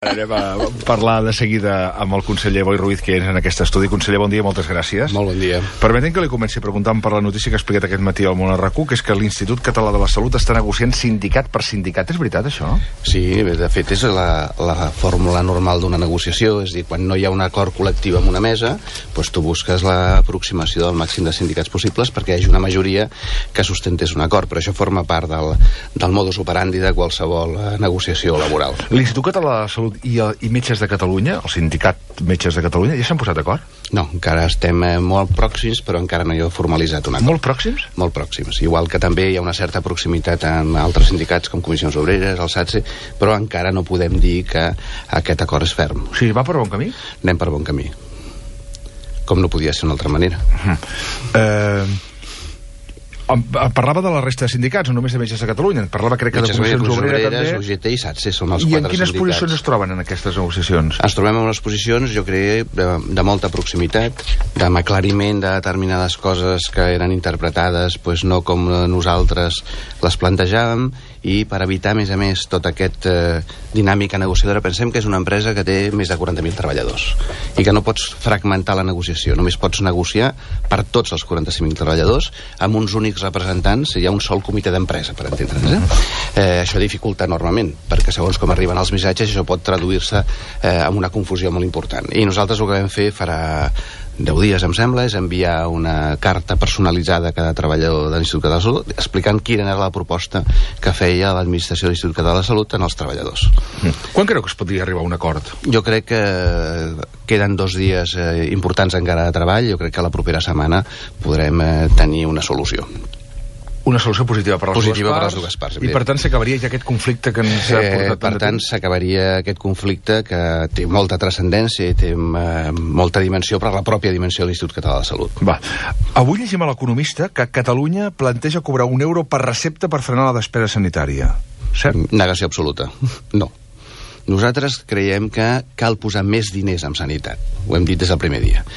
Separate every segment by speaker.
Speaker 1: Anem a parlar de seguida amb el conseller Boi Ruiz, que és en aquest estudi. Conseller, bon dia, moltes gràcies.
Speaker 2: Molt bon dia.
Speaker 1: Permetem que li comenci preguntant per la notícia que ha explicat aquest matí al Món RQ, que és que l'Institut Català de la Salut està negociant sindicat per sindicat. És veritat, això?
Speaker 2: Sí, de fet, és la fórmula normal d'una negociació. És a dir, quan no hi ha un acord col·lectiu en una mesa, doncs tu busques l'aproximació del màxim de sindicats possibles perquè hi hagi una majoria que sustentés un acord. Però això forma part del modus operandi de qualsevol negociació laboral.
Speaker 1: L'Institut Català de la Salut i Metges de Catalunya, el sindicat Metges de Catalunya, ja s'han posat d'acord?
Speaker 2: No, encara estem molt pròxims, però encara no hi ha formalitzat un acord.
Speaker 1: Molt pròxims?
Speaker 2: Molt pròxims. Igual que també hi ha una certa proximitat amb altres sindicats com Comissions Obreres, el SATSE, però encara no podem dir que aquest acord és ferm.
Speaker 1: O sigui, va per bon camí?
Speaker 2: Anem per bon camí. Com no podia ser d'una altra manera.
Speaker 1: Parlava de la resta de sindicats, no només de Metges de Catalunya. Parlava, crec que de Comissions Obreres també.
Speaker 2: UGT i SATSE són els 4
Speaker 1: I
Speaker 2: sindicats.
Speaker 1: en quines posicions es troben en aquestes negociacions?
Speaker 2: Ens trobem en unes posicions, jo crec, de molta proximitat, d'aclariment de determinades coses que eren interpretades no com nosaltres les plantejàvem, i per evitar, a més, tota aquesta dinàmica negociadora, pensem que és una empresa que té més de 40.000 treballadors i que no pots fragmentar la negociació, només pots negociar per tots els 45.000 treballadors amb uns únics representants, hi ha un sol comitè d'empresa, per entendre'ns. Això dificulta enormement, perquè segons com arriben els missatges això pot traduir-se en una confusió molt important. I nosaltres el que vam fer farà 10 dies, em sembla, és enviar una carta personalitzada a cada treballador de l'Institut Català de la Salut explicant quina era la proposta que feia l'administració de l'Institut Català de la Salut en els treballadors.
Speaker 1: Quan creu que es podria arribar a un acord?
Speaker 2: Jo crec que queden 2 dies importants encara de treball. Jo crec que la propera setmana podrem tenir una solució.
Speaker 1: Una solució positiva per les
Speaker 2: dues parts.
Speaker 1: I per tant s'acabaria ja aquest conflicte que ens ha portat
Speaker 2: per tant s'acabaria aquest conflicte que té molta transcendència i té molta dimensió per la pròpia dimensió de l'Institut Català de la Salut.
Speaker 1: Va. Avui llegim a l'Economista que Catalunya planteja cobrar €1 per recepta per frenar la despesa sanitària. Cert?
Speaker 2: Negació absoluta. No. Nosaltres creiem que cal posar més diners en sanitat. Ho hem dit des del primer dia.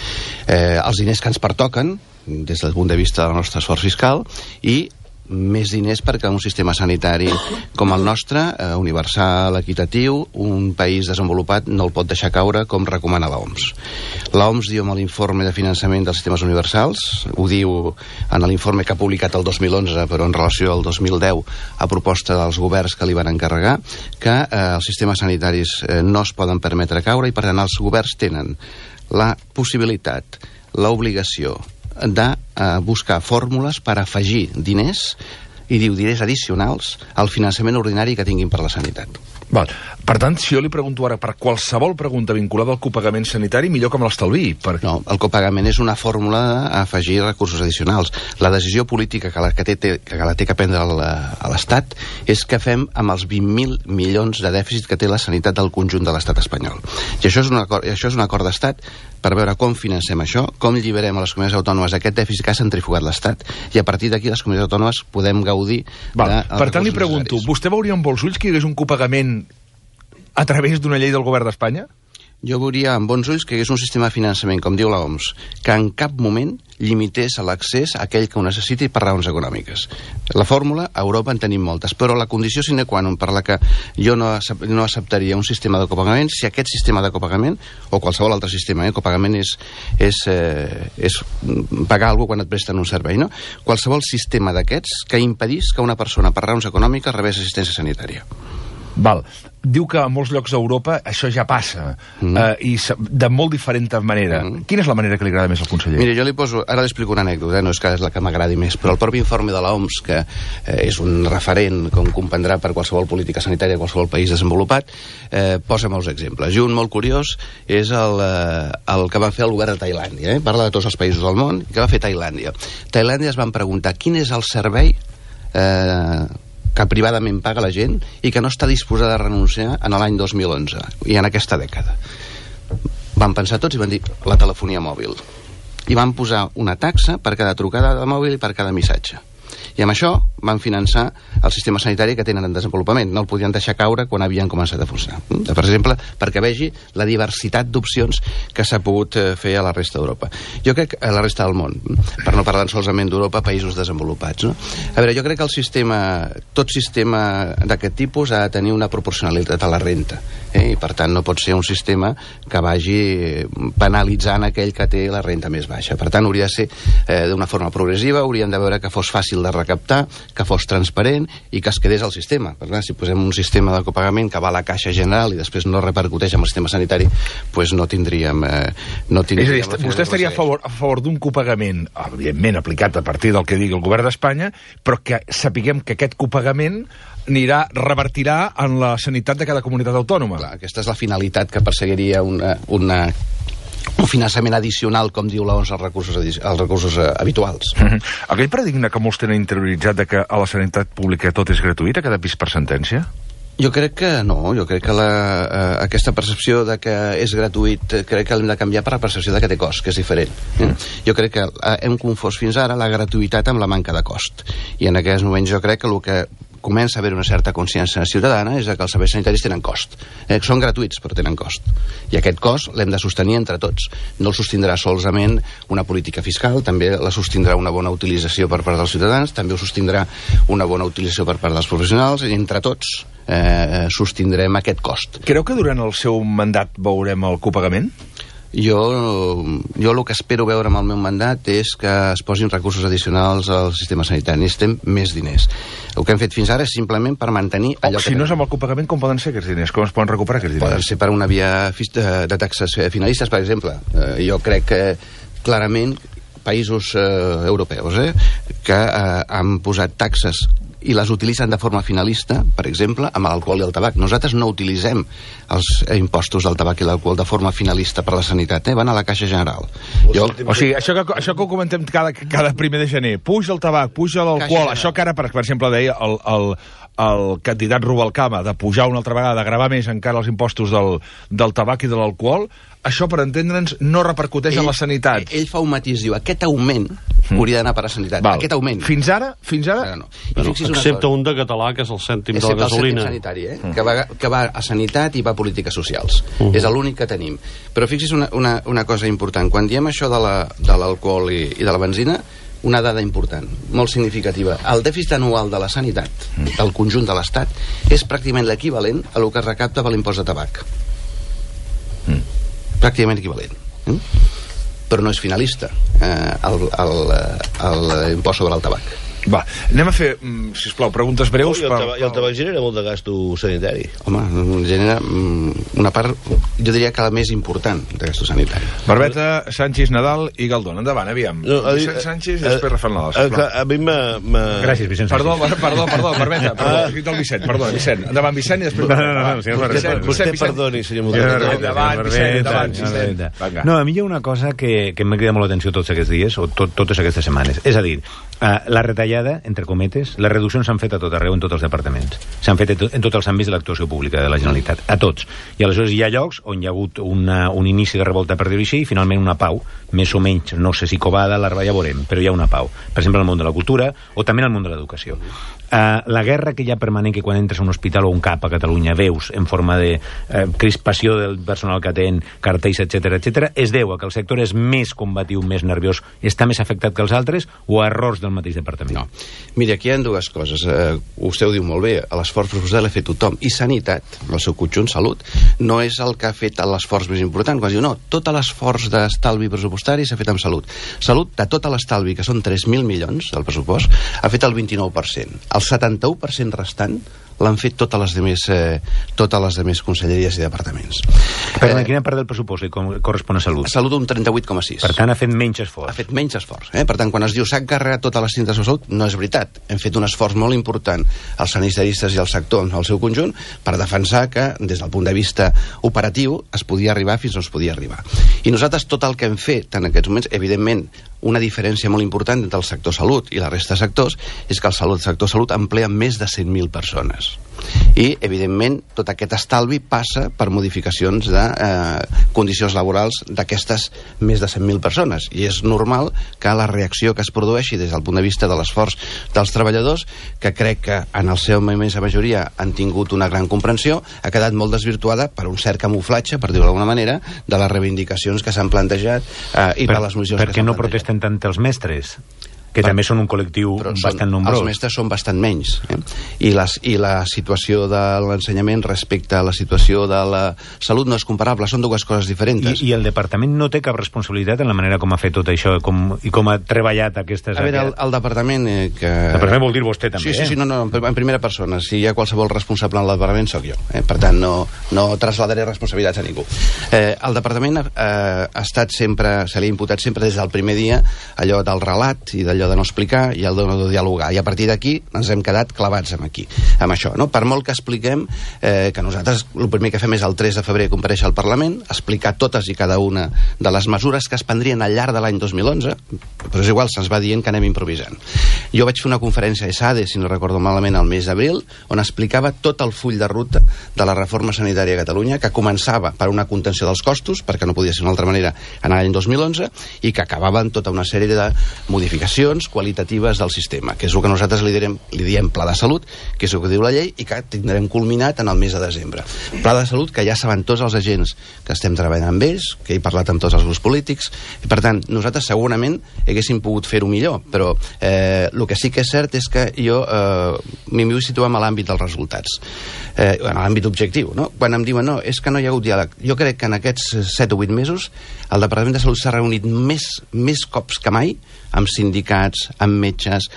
Speaker 2: Els diners que ens pertoquen des del punt de vista del nostre esforç fiscal i més diners perquè un sistema sanitari com el nostre, universal, equitatiu, un país desenvolupat no el pot deixar caure com recomana l'OMS. L'OMS diu amb l'informe de finançament dels sistemes universals, ho diu en l'informe que ha publicat el 2011 però en relació al 2010 a proposta dels governs que li van encarregar, que els sistemes sanitaris no es poden permetre caure i per tant els governs tenen la possibilitat, l'obligació de buscar fórmules per afegir diners, i diu diners addicionals, al finançament ordinari que tinguin per la sanitat.
Speaker 1: Val. Per tant, si jo li pregunto ara per qualsevol pregunta vinculada al copagament sanitari, millor que me l'estalviï.
Speaker 2: No, el copagament és una fórmula d'afegir recursos addicionals. La decisió política que la té que prendre l'Estat és què fem amb els 20.000 milions de dèficit que té la sanitat del conjunt de l'Estat espanyol. I això és un acord d'Estat per veure com financem això, com lliberem a les comunitats autònomes aquest dèficit que ha centrifugat l'Estat, i a partir d'aquí les comunitats autònomes podem gaudir
Speaker 1: Per tant, li pregunto, vostè veuria amb bons ulls que hi hagués un copagament a través d'una llei del govern d'Espanya?
Speaker 2: Jo veuria amb bons ulls que hi hagués un sistema de finançament, com diu l'OMS, que en cap moment limités l'accés a aquell que ho necessiti per raons econòmiques. La fórmula, a Europa en tenim moltes, però la condició sine qua non per la que jo no acceptaria un sistema de copagament, si aquest sistema de copagament, o qualsevol altre sistema, copagament és pagar alguna quan et presten un servei, no? Qualsevol sistema d'aquests que impedís que una persona per raons econòmiques rebés assistència sanitària.
Speaker 1: Val. Diu que a molts llocs d'Europa això ja passa, i de molt diferent manera. Quina és la manera que li agrada més al conseller?
Speaker 2: Mira, ara li explico una anècdota, no és que és la que m'agradi més, però el propi informe de l'OMS, que és un referent, com comprendrà, per qualsevol política sanitària de qualsevol país desenvolupat, posa molts exemples. I un molt curiós és el que va fer el govern de Tailàndia. Parla de tots els països del món, i què va fer Tailàndia? Tailàndia es van preguntar quin és el servei que privadament paga la gent i que no està disposada a renunciar en l'any 2011 i en aquesta dècada. Van pensar tots i van dir la telefonia mòbil. I van posar una taxa per cada trucada de mòbil i per cada missatge. I amb això van finançar el sistema sanitari que tenen en desenvolupament. No el podien deixar caure quan havien començat a funcionar. Per exemple, perquè vegi la diversitat d'opcions que s'ha pogut fer a la resta d'Europa. Jo crec a la resta del món, per no parlar solament d'Europa, països desenvolupats. No? A veure, jo crec que el sistema, tot sistema d'aquest tipus ha de tenir una proporcionalitat a la renta. I per tant no pot ser un sistema que vagi penalitzant aquell que té la renta més baixa. Per tant hauria de ser d'una forma progressiva, hauríem de veure que fos fàcil de recaptar, que fos transparent i que es quedés al sistema. Per tant, si posem un sistema de copagament que va a la caixa general i després no repercuteix amb el sistema sanitari, doncs no tindríem...
Speaker 1: És a dir, vostè estaria a favor d'un copagament, evidentment aplicat a partir del que digui el govern d'Espanya, però que sapiguem que aquest copagament revertirà en la sanitat de cada comunitat autònoma.
Speaker 2: Clar, aquesta és la finalitat que perseguiria un finançament addicional, com diu l'OMS, als recursos habituals.
Speaker 1: Aquell paradigma que molts tenen interioritzat de que a la sanitat pública tot és gratuït ha quedat vist per sentència?
Speaker 2: Jo crec que no, jo crec que aquesta percepció de que és gratuït crec que l'hem de canviar per la percepció de que té cost, que és diferent. Jo crec que hem confós fins ara la gratuïtat amb la manca de cost. I en aquests moments jo crec que el que comença a haver una certa consciència ciutadana és que els serveis sanitaris tenen cost. Són gratuïts, però tenen cost. I aquest cost l'hem de sostenir entre tots. No el sostindrà solament una política fiscal, també la sostindrà una bona utilització per part dels ciutadans, també ho sostindrà una bona utilització per part dels professionals, i entre tots sostindrem aquest cost.
Speaker 1: Creu que durant el seu mandat veurem el copagament?
Speaker 2: Jo el que espero veure amb el meu mandat és que es posin recursos addicionals al sistema sanitari. Necessitem més diners. El que hem fet fins ara és simplement per mantenir allò que...
Speaker 1: Si no és amb el copagament, com poden ser aquests diners? Com es poden recuperar aquests diners?
Speaker 2: Poden ser per una via de taxes finalistes, per exemple. Jo crec que clarament països europeus que han posat taxes i les utilitzen de forma finalista, per exemple, amb l'alcohol i el tabac. Nosaltres no utilitzem els impostos del tabac i l'alcohol de forma finalista per la sanitat, van a la caixa general.
Speaker 1: O sigui, això que ho comentem cada primer de gener, puja el tabac, puja l'alcohol, això que ara, per exemple, deia el candidat Rubalcaba, de pujar una altra vegada, de gravar més encara els impostos del tabac i de l'alcohol, això, per entendre'ns, no repercuteix en la sanitat.
Speaker 2: Ell fa un matís, diu, aquest augment hauria d'anar per a sanitat. Aquest augment.
Speaker 1: Fins ara?
Speaker 2: No.
Speaker 3: Excepte un de català, que és el cèntim de la gasolina.
Speaker 2: És el cèntim sanitari, que va a sanitat i va a polítiques socials. És l'únic que tenim. Però fixi's una cosa important. Quan diem això de l'alcohol i de la benzina, una dada important, molt significativa. El dèficit anual de la sanitat, del conjunt de l'Estat, és pràcticament l'equivalent a el que es recapta per l'impost de tabac. Pràcticament equivalent. Però no és finalista l'impost sobre el tabac.
Speaker 1: Va, anem a fer, sisplau, preguntes breus.
Speaker 4: I el tabac genera molt de gasto sanitari.
Speaker 2: Home, genera una part, jo diria que la més important de gasto sanitari.
Speaker 1: Barbeta, Sánchez, Nadal i Galdón. Endavant, aviam. Vicent Sánchez i després Rafael Nadal, sisplau.
Speaker 4: A mi
Speaker 1: Gràcies, Vicent Sánchez. Perdó, Barbeta. Perdó, he escrit el Vicent. Perdó, Vicent. Endavant, Vicent, i després...
Speaker 4: No, vostè perdoni, senyor Moderator.
Speaker 1: Endavant, Vicent.
Speaker 5: No, a mi hi ha una cosa que m'ha cridat molt l'atenció tots aquests dies, o totes aquestes setmanes. És a dir, la retallada, entre cometes, les reduccions s'han fet a tot arreu, en tots els departaments. S'han fet en tots els àmbits de l'actuació pública de la Generalitat, a tots. I aleshores hi ha llocs on hi ha hagut un inici de revolta, per dir-ho així, i finalment una pau, més o menys, no sé si covada, ja veurem, però hi ha una pau. Per exemple, en el món de la cultura, o també en el món de l'educació. La guerra que hi ha permanent, que quan entres a un hospital o un CAP a Catalunya veus en forma de crispació del personal que atén, cartells, etc., es deu a que el sector és més combatiu, més nerviós, està més afectat que els altres, o a errors del mateix departament?
Speaker 2: No. Mira, aquí hi ha dues coses. Vostè ho diu molt bé, l'esforç pressupostal l'ha fet tothom. I sanitat, en el seu conjunt, salut, no és el que ha fet l'esforç més important. Quan diu, no, tot l'esforç d'estalvi pressupostari s'ha fet amb salut. Salut, de tot l'estalvi, que són 3.000 milions del pressupost, ha fet el 29%. El 71% restant l'han fet totes les demés conselleries i departaments.
Speaker 5: Però quina part del pressupost li correspon a Salut?
Speaker 2: Salut un 38,6.
Speaker 5: Per tant, ha fet menys esforç.
Speaker 2: Ha fet menys esforç. Per tant, quan es diu s'ha encarregat totes les cintes de Salut, no és veritat. Hem fet un esforç molt important als sanitaristes i al sector en el seu conjunt per defensar que, des del punt de vista operatiu, es podia arribar fins on es podia arribar. I nosaltres tot el que hem fet en aquests moments, evidentment, una diferència molt important entre el sector salut i la resta de sectors és que el sector salut emplea més de 100.000 persones. I, evidentment, tot aquest estalvi passa per modificacions de condicions laborals d'aquestes més de 100.000 persones. I és normal que la reacció que es produeixi des del punt de vista de l'esforç dels treballadors, que crec que en el seu immensa majoria han tingut una gran comprensió, ha quedat molt desvirtuada per un cert camuflatge, per dir-ho d'alguna manera, de les reivindicacions que s'han plantejat i per les mocions que s'han plantejat.
Speaker 5: Per què no protesten tant els mestres? Que també són un col·lectiu bastant nombrós.
Speaker 2: Els mestres són bastant menys. I la situació de l'ensenyament respecte a la situació de la salut no és comparable, són dues coses diferents.
Speaker 5: I el departament no té cap responsabilitat en la manera com ha fet tot això i com ha treballat aquestes...
Speaker 2: A veure, el departament... El
Speaker 5: departament vol dir vostè també,
Speaker 2: Sí, no, en primera persona. Si hi ha qualsevol responsable en el departament, sóc jo. Per tant, no trasladaré responsabilitats a ningú. El departament ha estat sempre, se li ha imputat sempre des del primer dia allò del relat i d'allò de no explicar i el de no dialogar, i a partir d'aquí ens hem quedat clavats amb això, no? Per molt que expliquem que nosaltres el primer que fem és el 3 de febrer comparèixer al Parlament, explicar totes i cada una de les mesures que es prendrien al llarg de l'any 2011, però és igual, se'ns va dient que anem improvisant. Jo vaig fer una conferència a ESADE, si no recordo malament, al mes d'abril, on explicava tot el full de ruta de la reforma sanitària a Catalunya, que començava per una contenció dels costos, perquè no podia ser d'una altra manera en l'any 2011, i que acabava amb tota una sèrie de modificacions qualitatives del sistema, que és el que nosaltres li diem pla de salut, que és el que diu la llei, i que tindrem culminat en el mes de desembre. Pla de salut que ja saben tots els agents que estem treballant amb ells, que he parlat amb tots els grups polítics, i per tant, nosaltres segurament haguéssim pogut fer-ho millor, però el que sí que és cert és que jo m'hi vull situar en l'àmbit dels resultats, en l'àmbit objectiu, no? Quan em diuen, no, és que no hi ha hagut diàleg. Jo crec que en aquests 7 o 8 mesos el Departament de Salut s'ha reunit més cops que mai amb sindicats, amb metges,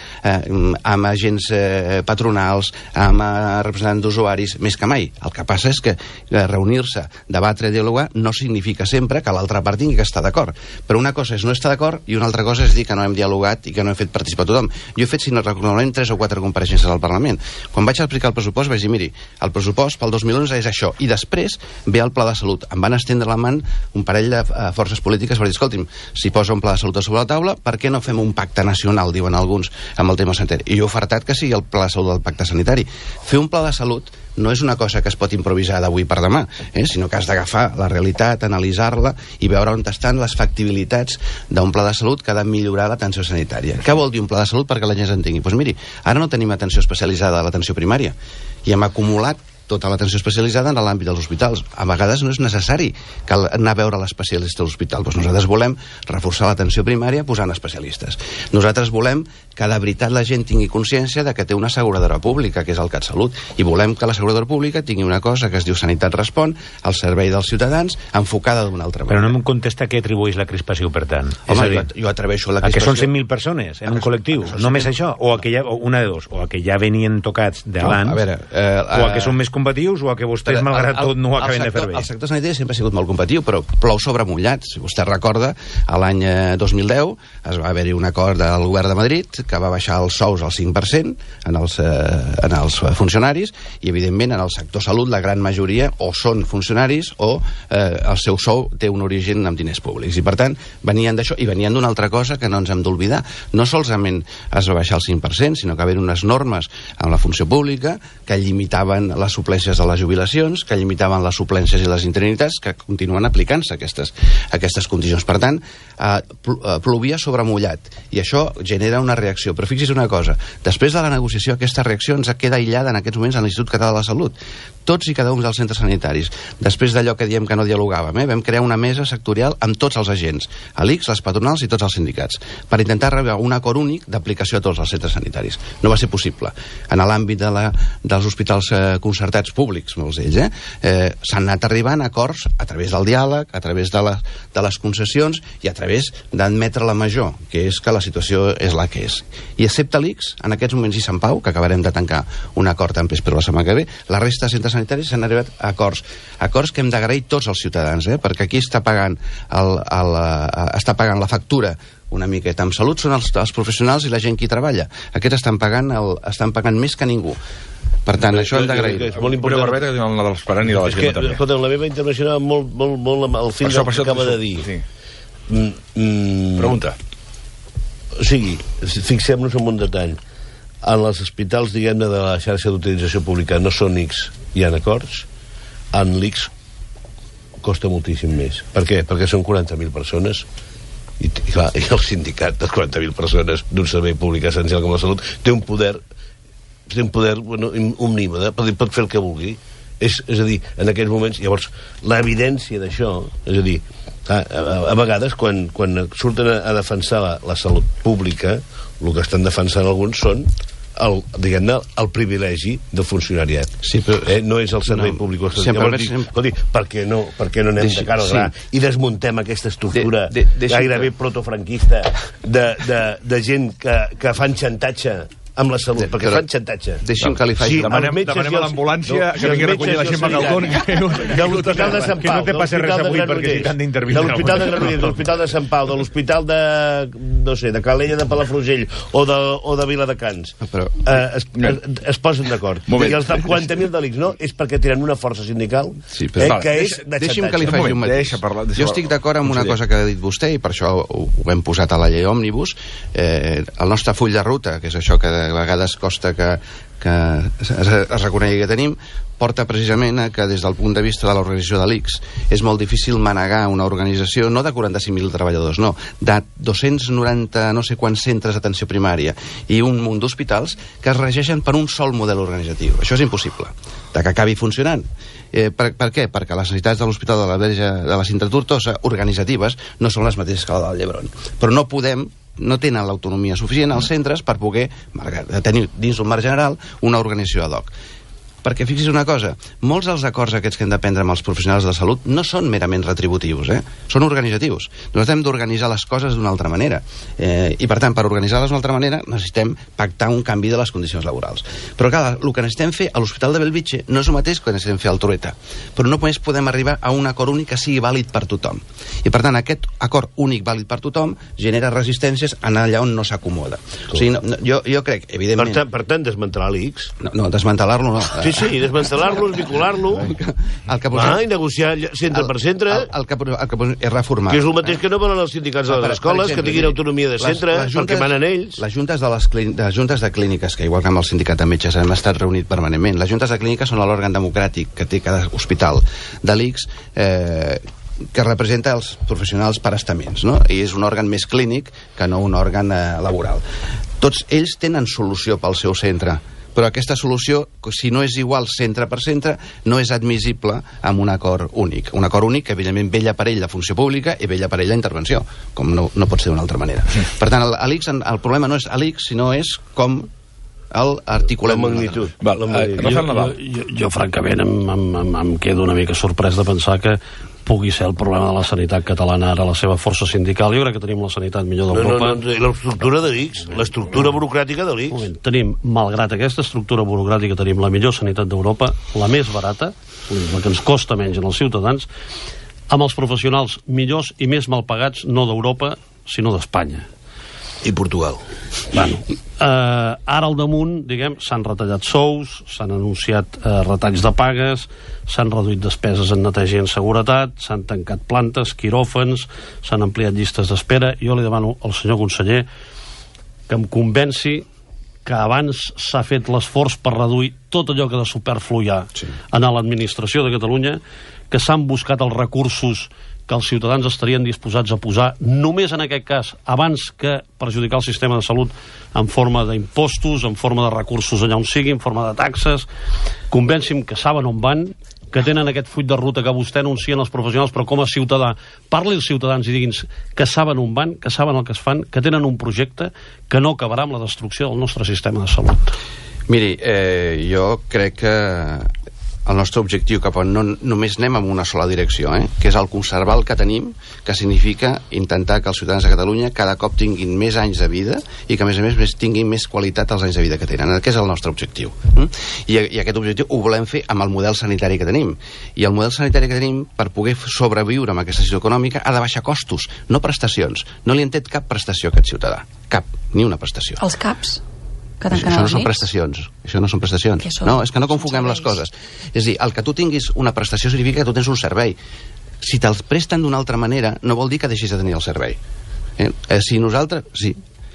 Speaker 2: amb agents patronals, amb representants d'usuaris, més que mai. El que passa és que reunir-se, debatre i dialogar no significa sempre que l'altra part tingui que estar d'acord. Però una cosa és no estar d'acord i una altra cosa és dir que no hem dialogat i que no hem fet participar tothom. Jo he fet, si no recordo malament, 3 o 4 compareixences al Parlament. Quan vaig explicar el pressupost vaig dir, miri, el pressupost pel 2011 és això, i després ve el pla de salut. Em van estendre la mà un parell de forces polítiques per dir, escolti'm, si posa un pla de salut sobre la taula, per què no fem un pacte nacional, diuen alguns, amb el tema sanitari? I jo he ofertat que sigui el pla de salut del pacte sanitari. Fer un pla de salut no és una cosa que es pot improvisar d'avui per demà, sinó que has d'agafar la realitat, analitzar-la i veure on estan les factibilitats d'un pla de salut que ha de millorar l'atenció sanitària. Què vol dir un pla de salut perquè la gent s'entengui? Doncs miri, ara no tenim atenció especialitzada a l'atenció primària i hem acumulat tota l'atenció especialitzada en l'àmbit dels hospitals. A vegades no és necessari que anar a veure l'especialista a l'hospital. Doncs nosaltres volem reforçar l'atenció primària posant especialistes. Nosaltres volem que de veritat la gent tingui consciència de que té una asseguradora pública, que és el CatSalut, i volem que l'asseguradora pública tingui una cosa que es diu Sanitat Respon, al servei dels ciutadans, enfocada d'una altra manera.
Speaker 5: Però no em contesta què atribueix la crispació, per tant.
Speaker 2: Home, jo atribueixo la crispació...
Speaker 5: A que són 100.000 persones en un col·lectiu, només això? O a que ja, una de dos, o a que ja venien tocats d'abans, o a que són més combatius, o a que vostès, malgrat tot, no ho acaben de fer bé.
Speaker 2: El sector sanitari sempre ha sigut molt combatiu, però plou sobre mullat. Si vostè recorda, l'any 2010 es va haver-hi un acord del govern de Madrid que va baixar els sous al 5% en els funcionaris, i evidentment en el sector salut la gran majoria o són funcionaris o el seu sou té un origen amb diners públics, i per tant venien d'això, i venien d'una altra cosa que no ens hem d'oblidar. No solament es va baixar el 5%, sinó que va haver unes normes en la funció pública que limitaven les suplències de les jubilacions, que limitaven les suplències i les interinitats, que continuen aplicant-se aquestes condicions. Per tant, plovia sobre mullat, i això genera una reacció. Però fixi's una cosa, després de la negociació aquesta reacció ens queda aïllada en aquests moments a l'Institut Català de la Salut. Tots i cada un dels centres sanitaris, després d'allò que diem que no dialogàvem, vam crear una mesa sectorial amb tots els agents, l'ICS, les patronals i tots els sindicats, per intentar arribar a un acord únic d'aplicació a tots els centres sanitaris. No va ser possible. En l'àmbit dels hospitals concertats públics, molts d'ells, s'han anat arribant a acords a través del diàleg, a través de les concessions i a través d'admetre la major, que és que la situació és la que és. I excepte l'ICS, en aquests moments i Sant Pau, que acabarem de tancar un acord també per la setmana que ve, la resta de centres sanitaris s'han arribat a acords que hem d'agrair tots els ciutadans, perquè aquí està pagant la factura una miqueta. En salut són els professionals i la gent que hi treballa. Aquests estan pagant més que ningú. Per tant, això hem d'agrair.
Speaker 4: És molt important.
Speaker 1: Barbeta, que diuen la dels parant i la gent també.
Speaker 4: Escolta, la meva intervenció era molt al fil del que acaba de dir.
Speaker 1: Sí. Pregunta.
Speaker 4: O sigui, fixem-nos en un detall. En els hospitals, diguem-ne, de la xarxa d'utilització pública no són X, hi ha acords. En l'X costa moltíssim més. Per què? Perquè són 40.000 persones i clar, i el sindicat de 40.000 persones d'un servei públic essencial com la salut té un poder bueno, omnímode, pot fer el que vulgui. És a dir, en aquests moments, llavors, l'evidència d'això, és a dir, a vegades, quan surten a defensar la salut pública, el que estan defensant alguns són diguem-ne, el privilegi del funcionariat. Sí, però, no és el servei públic. Per què no anem de cara al gra i desmuntem aquesta estructura gairebé protofranquista de gent que fan xantatge amb la salut, perquè fan xantatge.
Speaker 2: Deixi'm que li faci...
Speaker 1: Demanem a l'ambulància que vingui a recollir la gent Bagaldón.
Speaker 4: De l'Hospital de Sant Pau.
Speaker 5: Que no té pas res avui perquè s'hi han d'intervenir.
Speaker 4: De l'Hospital de Granollers, de l'Hospital de Sant Pau, de l'Hospital de, no sé, de Calella de Palafrugell o de Viladecans. Es posen d'acord. I els 40.000 de l'X, no? És perquè tenen una força sindical que és de xantatge.
Speaker 2: Deixi'm que li faci un mateix. Jo estic d'acord amb una cosa que ha dit vostè i per això ho hem posat a la llei òmnibus. El nostre full de ruta, que és això que a vegades costa que es reconegui que tenim, porta precisament a que des del punt de vista de l'organització de l'X és molt difícil manegar una organització no de 45.000 treballadors, no, de 290 no sé quants centres d'atenció primària i un munt d'hospitals que es regeixen per un sol model organitzatiu. Això és impossible, de que acabi funcionant. Per què? Perquè les necessitats de l'Hospital de la Verge de la Cinta Tortosa, organitzatives, no són les mateixes que la del Llebron. Però no tenen l'autonomia suficient als centres per poder tenir dins d'un marc general una organització ad hoc. Perquè fixi's una cosa, molts dels acords aquests que hem de prendre amb els professionals de la salut no són merament retributius, són organitzatius. Nosaltres hem d'organitzar les coses d'una altra manera. I per tant, per organitzar-les d'una altra manera necessitem pactar un canvi de les condicions laborals. Però clar, el que necessitem fer a l'Hospital de Bellvitge no és el mateix que necessitem fer al Trueta. Però no només podem arribar a un acord únic que sigui vàlid per tothom. I per tant, aquest acord únic vàlid per tothom genera resistències en allà on no s'acomoda. O sigui, jo crec, evidentment...
Speaker 4: Per tant, desmantelar l'X?
Speaker 2: No, desmantelar-lo no.
Speaker 4: Sí, desmantelar-lo, vincular-lo i negociar centre per centre,
Speaker 2: el que és reformar,
Speaker 4: que és el mateix que no volen els sindicats de les escoles, que tinguin autonomia de centre perquè manen ells.
Speaker 2: Les juntes de clíniques, que igual que amb el sindicat de metges hem estat reunit permanentment, les juntes de clíniques són l'òrgan democràtic que té cada hospital de l'X, que representa els professionals per estaments, no? I és un òrgan més clínic que no un òrgan laboral. Tots ells tenen solució pel seu centre, però aquesta solució, si no és igual centre per centre, no és admissible amb un acord únic. Un acord únic que, evidentment, vella per ell la funció pública i vella per ell la intervenció, com no pot ser d'una altra manera. Per tant, el problema no és l'X, sinó és com l'articulem.
Speaker 4: La magnitud.
Speaker 3: Jo francament, em quedo una mica sorprès de pensar que pugui ser el problema de la sanitat catalana ara la seva força sindical. Jo crec que tenim la sanitat millor d'Europa.
Speaker 4: L'estructura de l'X, l'estructura burocràtica de l'X.
Speaker 3: Tenim, malgrat aquesta estructura burocràtica, tenim la millor sanitat d'Europa, la més barata, la que ens costa menys als ciutadans, amb els professionals millors i més mal pagats, no d'Europa, sinó d'Espanya.
Speaker 4: I Portugal.
Speaker 3: Bueno, ara al damunt, diguem, s'han retallat sous, s'han anunciat retalls de pagues, s'han reduït despeses en neteja i en seguretat, s'han tancat plantes, quiròfans, s'han ampliat llistes d'espera. Jo li demano al senyor conseller que em convenci que abans s'ha fet l'esforç per reduir tot allò que de superflu hi ha en l'administració de Catalunya, que s'han buscat els recursos que els ciutadans estarien disposats a posar només en aquest cas, abans que perjudicar el sistema de salut en forma d'impostos, en forma de recursos allà on sigui, en forma de taxes. Convenci'm que saben on van, que tenen aquest full de ruta que vostè anuncien els professionals, però com a ciutadà parli als ciutadans i digui'ns que saben on van, que saben el que es fan, que tenen un projecte que no acabarà amb la destrucció del nostre sistema de salut.
Speaker 2: Miri, jo crec que el nostre objectiu cap on no només anem en una sola direcció, que és el conservar el que tenim, que significa intentar que els ciutadans de Catalunya cada cop tinguin més anys de vida i que a més tinguin més qualitat als anys de vida que tenen, que és el nostre objectiu. I aquest objectiu ho volem fer amb el model sanitari que tenim. I el model sanitari que tenim, per poder sobreviure amb aquesta situació econòmica, ha de baixar costos, no prestacions. No li han tret cap prestació a aquest ciutadà. Cap, ni una prestació.
Speaker 6: Els CAPs?
Speaker 2: Això no són prestacions. Això no són prestacions. No, és que no confonguem les coses. És a dir, el que tu tinguis una prestació significa que tu tens un servei. Si te'ls presten d'una altra manera, no vol dir que deixis de tenir el servei. Si nosaltres... Sí.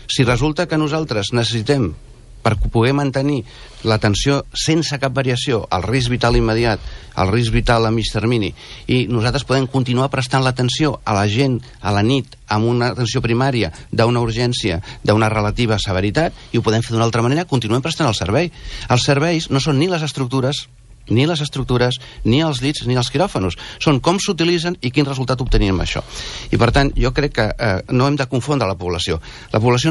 Speaker 2: Si resulta que nosaltres necessitem, per poder mantenir l'atenció sense cap variació, el risc vital immediat, el risc vital a mig termini, i nosaltres podem continuar prestant l'atenció a la gent a la nit amb una atenció primària d'una urgència d'una relativa severitat, i ho podem fer d'una altra manera, continuem prestant el servei. Els serveis no són ni les estructures, ni els llits, ni els quiròfanos. Són com s'utilitzen i quin resultat obtenim amb això. I per tant, jo crec que no hem de confondre la població. La població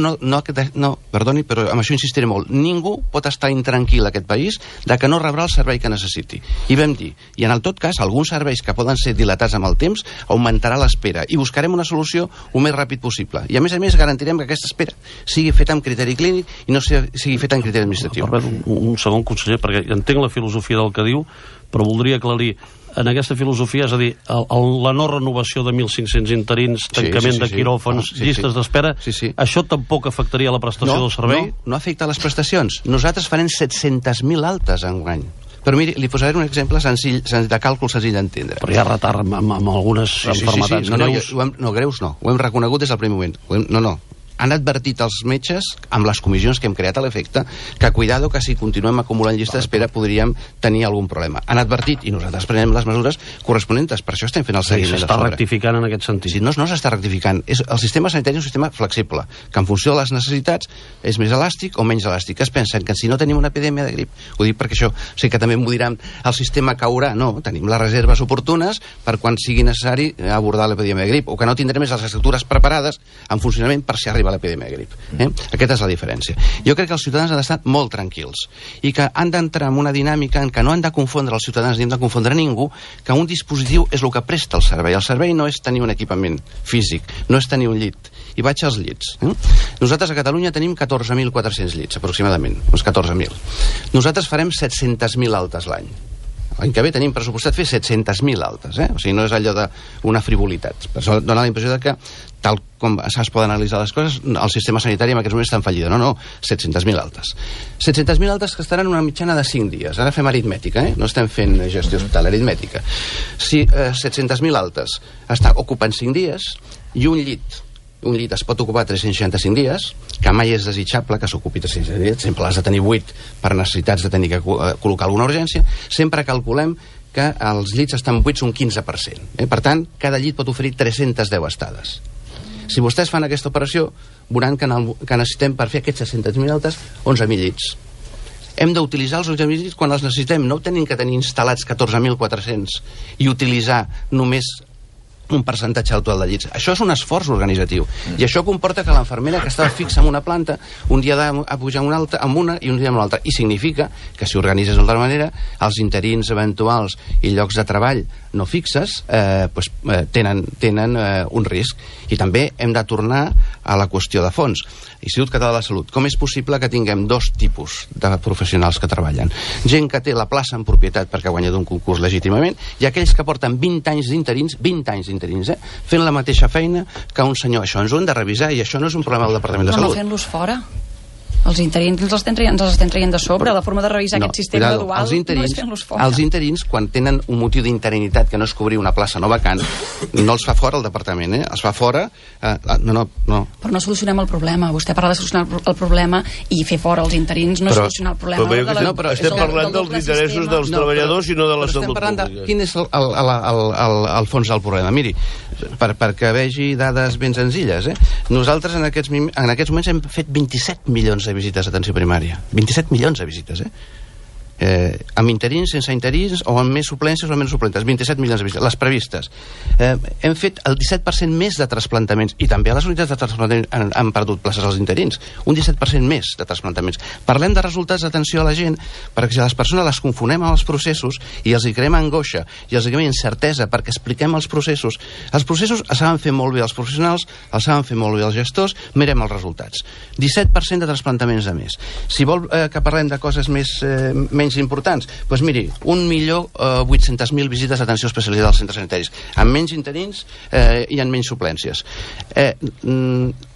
Speaker 2: perdoni, però amb això insistiré molt. Ningú pot estar intranquil a aquest país de que no rebrà el servei que necessiti. I vam dir, i en el tot cas, alguns serveis que poden ser dilatats amb el temps, augmentarà l'espera, i buscarem una solució el més ràpid possible. I a més garantirem que aquesta espera sigui feta amb criteri clínic i no sigui feta amb criteri administratiu.
Speaker 3: Un segon, conseller, perquè entenc la filosofia del que diu, però voldria aclarir en aquesta filosofia, és a dir, la no renovació de 1.500 interins, tancament de quiròfans, llistes d'espera, això tampoc afectaria la prestació del servei?
Speaker 2: No afecta les prestacions. Nosaltres farem 700.000 altes enguany. Però miri, li posaré un exemple senzill, de càlcul senzill d'entendre.
Speaker 3: Però hi ha retard amb algunes malalties greus.
Speaker 2: No, greus no. Ho hem reconegut des del primer moment. No. Han advertit els metges, amb les comissions que hem creat a l'efecte, que cuidado que si continuem acumulant llista d'espera podríem tenir algun problema. Han advertit, i nosaltres prenem les mesures corresponents, per això estem fent el seguiment.
Speaker 3: S'està rectificant en aquest sentit.
Speaker 2: Sí, no s'està rectificant. El sistema sanitari és un sistema flexible, que en funció de les necessitats és més elàstic o menys elàstic. Es pensen que si no tenim una epidèmia de grip, ho dic perquè això, sé que també m'ho diran, el sistema caurà. No, tenim les reserves oportunes per quan sigui necessari abordar l'epidèmia de grip, o que no tindrem més les estructures preparades en funcionament per si arriba l'epidèmia de grip. Aquesta és la diferència. Jo crec que els ciutadans han d'estar molt tranquils i que han d'entrar en una dinàmica en què no han de confondre els ciutadans ni han de confondre ningú que un dispositiu és el que presta el servei. El servei no és tenir un equipament físic, no és tenir un llit. I vaig als llits. Nosaltres a Catalunya tenim 14.400 llits, aproximadament, uns 14.000. Nosaltres farem 700.000 altes l'any. L'any que ve tenim pressupostat fer 700.000 altes, O sigui, no és allò d'una frivolitat. Per això dona la impressió de que, tal com es poden analitzar les coses, el sistema sanitari en aquests moments està en fallida. No, 700.000 altes. 700.000 altes que estaran una mitjana de 5 dies. Ara fem aritmètica, No estem fent gestió hospital, aritmètica. Si 700.000 altes ocupen 5 dies i un llit es pot ocupar 365 dies, que mai és desitjable que s'ocupi 365 dies, sempre has de tenir 8 per necessitats de tenir que col·locar alguna urgència, sempre calculem que els llits estan buits un 15%. Per tant, cada llit pot oferir 310 estades. Si vostès fan aquesta operació, veuran que necessitem per fer aquests 600.000 altes 11.000 llits. Hem d'utilitzar els 11.000 llits quan els necessitem, no tenim que tenir instal·lats 14.400 i utilitzar només un percentatge actual de llits. Això és un esforç organitzatiu. I això comporta que l'infermera que estava fixa en una planta, un dia ha de pujar amb una i un dia amb l'altra. I significa que si organitzes d'altra manera, els interins eventuals i llocs de treball no fixes tenen un risc. I també hem de tornar a la qüestió de fons. Institut Català de la Salut. Com és possible que tinguem dos tipus de professionals que treballen? Gent que té la plaça en propietat perquè ha guanyat un concurs legítimament, i aquells que porten 20 anys d'interins, fent la mateixa feina que un senyor. Això ens ho hem de revisar, i això no és un problema del Departament de Salut.
Speaker 6: Però no fent-los fora. Els interins ens els estem traient de sobre. La forma de revisar aquest sistema dual no és fent-los fora.
Speaker 2: Els interins, quan tenen un motiu d'interinitat que no és cobrir una plaça no vacant, no els fa fora el departament, Els fa fora... No.
Speaker 6: Però no solucionem el problema. Vostè parla de solucionar el problema i fer fora els interins no és solucionar el problema.
Speaker 4: Però estem parlant dels interessos dels treballadors i no de la salut pública.
Speaker 2: Quin és el fons del problema? Miri, perquè vegi dades ben senzilles, Nosaltres en aquests moments hem fet 27 milions de visites d'atenció primària. 27 milions de visites, amb interins, sense interins, o amb més suplències o amb menys suplentes. 27 milions de visites, les previstes. Hem fet el 17% més de trasplantaments, i també a les unitats de trasplantament han perdut places als interins. Un 17% més de trasplantaments. Parlem de resultats d'atenció a la gent, perquè si les persones les confonem amb els processos i els hi creem angoixa i els hi creem incertesa perquè expliquem els processos els saben fer molt bé els professionals, els saben fer molt bé els gestors, mirem els resultats. 17% de trasplantaments de més. Si vol que parlem de coses menys importants, doncs miri, 1.800.000 visites d'atenció especialitzada als centres sanitaris, amb menys interins i amb menys suplències.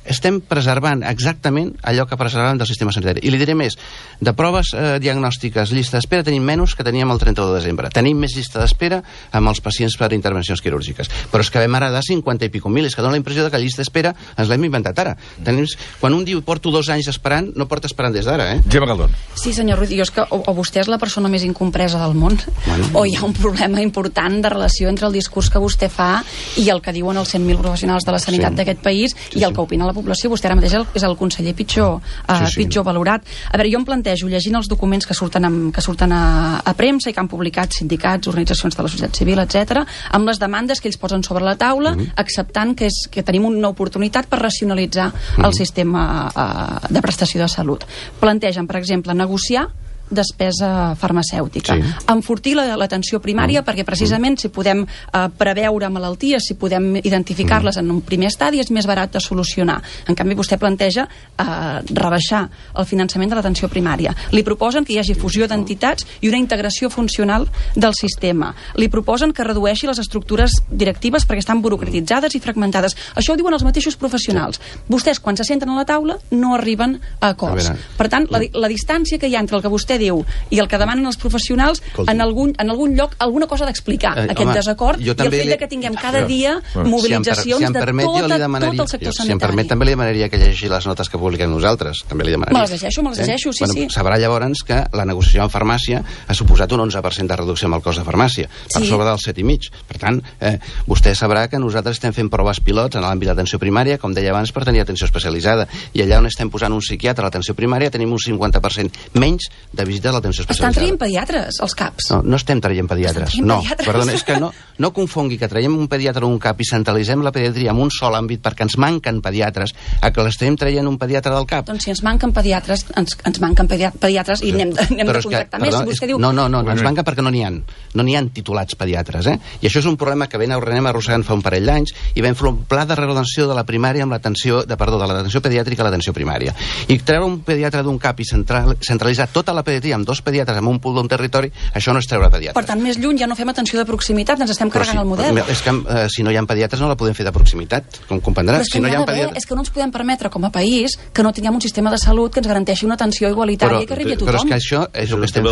Speaker 2: estem preservant exactament allò que preservàvem del sistema sanitari. I li diré més, de proves diagnòstiques, llista d'espera, tenim menys que teníem el 31 de desembre. Tenim més llista d'espera amb els pacients per intervencions quirúrgiques. Però és que vam heredar 50 i pico mil, és que dona la impressió que la llista d'espera ens l'hem inventat ara. Quan un diu porto 2 anys esperant, no porta esperant des d'ara,
Speaker 1: Gemma Caldón.
Speaker 6: Sí, senyor Ruiz, jo és que o vostè és la persona més incompresa del món, o hi ha un problema important de relació entre el discurs que vostè fa i el que diuen els 100.000 professionals de la sanitat d'aquest país i el que opina la població. Vostè ara mateix és el conseller pitjor valorat. A veure, jo em plantejo, llegint els documents que surten a premsa i que han publicat sindicats, organitzacions de la societat civil, etc., amb les demandes que ells posen sobre la taula, acceptant que tenim una oportunitat per racionalitzar el sistema de prestació de salut. Plantegen, per exemple, negociar despesa farmacèutica. Enfortir l'atenció primària perquè precisament si podem preveure malalties, si podem identificar-les en un primer estadi, és més barat de solucionar. En canvi, vostè planteja rebaixar el finançament de l'atenció primària. Li proposen que hi hagi fusió d'entitats i una integració funcional del sistema. Li proposen que redueixi les estructures directives perquè estan burocratitzades i fragmentades. Això ho diuen els mateixos professionals. Vostès, quan se senten a la taula, no arriben a acords. Per tant, la distància que hi ha entre el que vostè diu i el que demanen els professionals, en algun lloc alguna cosa d'explicar aquest desacord i el fet que tinguem cada dia mobilitzacions de tot el sector sanitari.
Speaker 2: Si em permet, també li demanaria que llegeixi les notes que publiquem nosaltres. També li demanaria.
Speaker 6: Me les llegeixo, sí.
Speaker 2: Sabrà llavors que la negociació en farmàcia ha suposat un 11% de reducció amb el cost de farmàcia, per sobre del 7,5%. Per tant, vostè sabrà que nosaltres estem fent proves pilots en l'àmbit d'atenció primària, com deia abans, per tenir atenció especialitzada. I allà on estem posant un psiquiatre a l'atenció primària tenim un 50% menys de visita a l'atenció especialitzada.
Speaker 6: Estan traient pediatres, els CAPs.
Speaker 2: No estem traient pediatres. Perdona, és que no confongui que traiem un pediatre o un CAP i centralitzem la pediatria en un sol àmbit perquè ens manquen pediatres, a que l'estem traient un pediatre del CAP.
Speaker 6: Doncs si ens manquen pediatres, ens manquen pediatres i anem de contractar més.
Speaker 2: No, ens manca perquè no n'hi ha. No n'hi ha titulats pediatres, I això és un problema que anem arrossegant fa un parell d'anys i vam fer un pla de reordenació de la primària amb de l'atenció pediàtrica a l'atenció primària. I treure un pediatre d'un CAP i centralitzar tota la pediatria amb 2 pediatres en un pool d'un territori, això no és treure pediatres.
Speaker 6: Per tant, més lluny ja no fem atenció de proximitat, ens estem carregant el model.
Speaker 2: És que si no hi ha pediatres no la podem fer de proximitat, com comprendràs.
Speaker 6: És que no ens podem permetre com a país que no tinguem un sistema de salut que ens garanteixi una atenció igualitària i que arribi a tothom.
Speaker 2: Però és que això és el que estem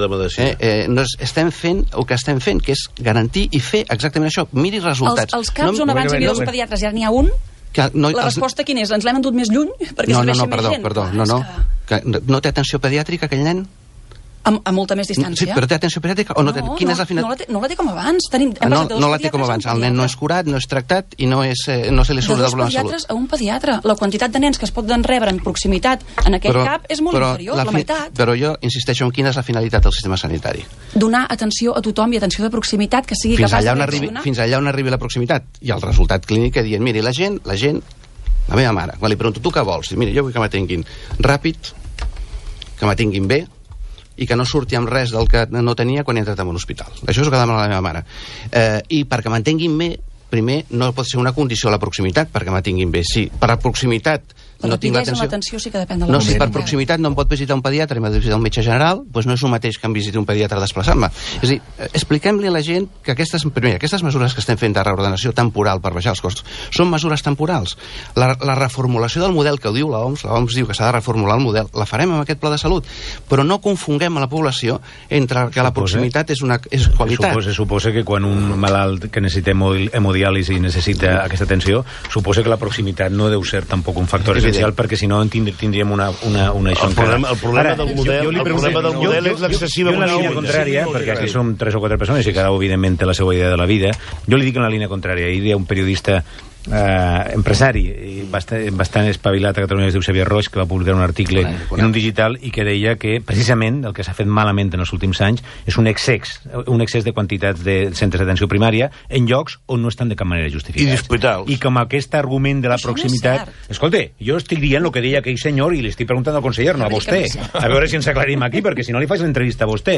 Speaker 2: fent. El que estem fent, que és garantir i fer exactament això. Miri resultats.
Speaker 6: Els CAPs on abans hi havia 2 pediatres ja n'hi ha un? La resposta quina és? Ens l'hem endut més lluny?
Speaker 2: Perdó. No té atenció pediàtrica aquell nen?
Speaker 6: A molta més distància.
Speaker 2: Sí, però té atenció pediàtrica o no té? Quina és la finalitat?
Speaker 6: No la té com abans.
Speaker 2: No la té com abans. El nen no és curat, no és tractat i no se li surt del problema de salut.
Speaker 6: De 2 pediatres a un pediatre. La quantitat de nens que es poden rebre en proximitat en aquell CAP és molt inferior, la meitat.
Speaker 2: Però jo insisteixo en quina és la finalitat del sistema sanitari.
Speaker 6: Donar atenció a tothom i atenció de proximitat que sigui capaç de reaccionar.
Speaker 2: Fins allà on arribi la proximitat. I el resultat clínic que dient, miri, la gent, la meva mare, quan li pregunto, tu què vols? Mira, jo vull que m'atenguin ràpid, que m'atenguin bé, i que no surti amb res del que no tenia quan he entrat en un hospital. Això és el que demana la meva mare. I perquè m'entenguin bé, primer, no pot ser una condició a la proximitat perquè m'atinguin bé. Sí, per la proximitat no tinc
Speaker 6: l'atenció sí que depèn de la
Speaker 2: si per proximitat no em pot visitar un pediatre i m'ha de visitar un metge general, doncs no és el mateix que em visiti un pediatre desplaçant-me. És a dir, expliquem-li a la gent que aquestes mesures que estem fent de reordenació temporal per baixar els costos són mesures temporals. La reformulació del model que ho diu l'OMS diu que s'ha de reformular el model, la farem amb aquest pla de salut, però no confonguem a la població entre que la proximitat és qualitat.
Speaker 5: Suposa que quan un malalt que necessita hemodiàlisi necessita aquesta atenció, suposa que la proximitat no deu ser tampoc un factor essencial, perquè si no tindríem una això encara.
Speaker 4: El problema del model és l'excessiva
Speaker 5: en la línia contrària, perquè aquí som 3 o 4 persones i cada un evidentment té la seva idea de la vida. Jo li dic en la línia contrària. Ahir hi ha un periodista empresari bastant espavilat a Catalunya, es diu Xavier Roig, que va publicar un article en un digital i que deia que precisament el que s'ha fet malament en els últims anys és un excés de quantitats de centres d'atenció primària en llocs on no estan de cap manera justificats.
Speaker 4: I d'hospitals.
Speaker 5: I com aquest argument de la proximitat... Escolta, jo estic dient el que deia aquell senyor i li estic preguntant al conseller, no a vostè. A veure si ens aclarim aquí, perquè si no li faig l'entrevista a vostè.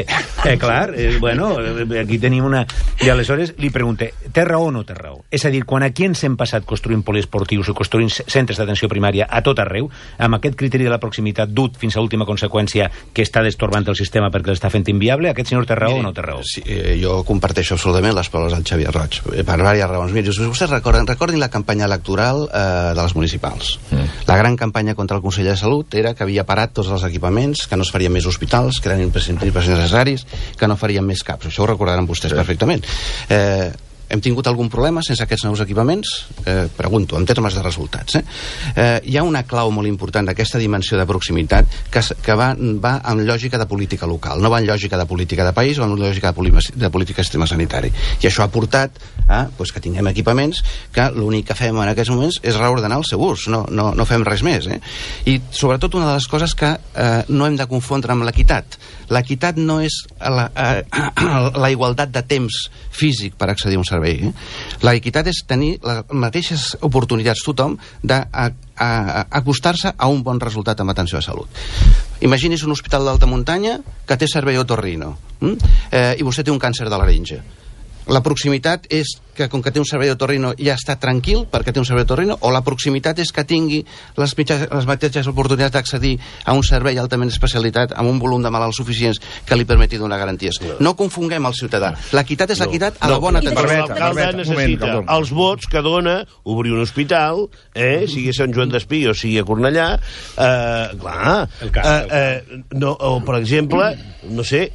Speaker 5: Bueno, aquí tenim una... I aleshores li pregunte, té raó o no té raó? És a dir, quan aquí ens hem passat passat construint poliesportius o construint centres d'atenció primària a tot arreu, amb aquest criteri de la proximitat dut fins a última conseqüència que està destorbant el sistema perquè l'està fent inviable, aquest senyor té raó o no té raó?
Speaker 2: Sí, jo comparteixo absolutament les paraules del Xavier Roig, per diverses raons. Miri, vostès recordin la campanya electoral de les municipals. La gran campanya contra el Consell de Salut era que havia parat tots els equipaments, que no es farien més hospitals, que eren imprescindibles necessaris, que no farien més CAPs. Això ho recordaran vostès perfectament. Hem tingut algun problema sense aquests nous equipaments? Pregunto, en termes de resultats. Hi ha una clau molt important d'aquesta dimensió de proximitat que va en lògica de política local, no va en lògica de política de país o en lògica de política de sistema sanitari. I això ha portat a que tinguem equipaments que l'únic que fem en aquests moments és reordenar el seu ús, no fem res més. I sobretot una de les coses que no hem de confondre amb l'equitat. L'equitat no és la igualtat de temps físic per accedir a un servei. L'equitat és tenir les mateixes oportunitats tothom d'acostar-se a un bon resultat en atenció a salut. Imagini's un hospital d'alta muntanya que té servei otorrino i vostè té un càncer de laringe. La proximitat és que, com que té un servei d'otorrino, ja està tranquil perquè té un servei d'otorrino, o la proximitat és que tingui les mateixes oportunitats d'accedir a un servei altament especialitat amb un volum de malalts suficients que li permeti donar garanties. No confonguem el ciutadà. L'equitat és l'equitat a la bona atenció.
Speaker 4: L'alcalde necessita els vots que dona obrir un hospital, sigui a Sant Joan d'Espí o sigui a Cornellà, o, per exemple, no sé,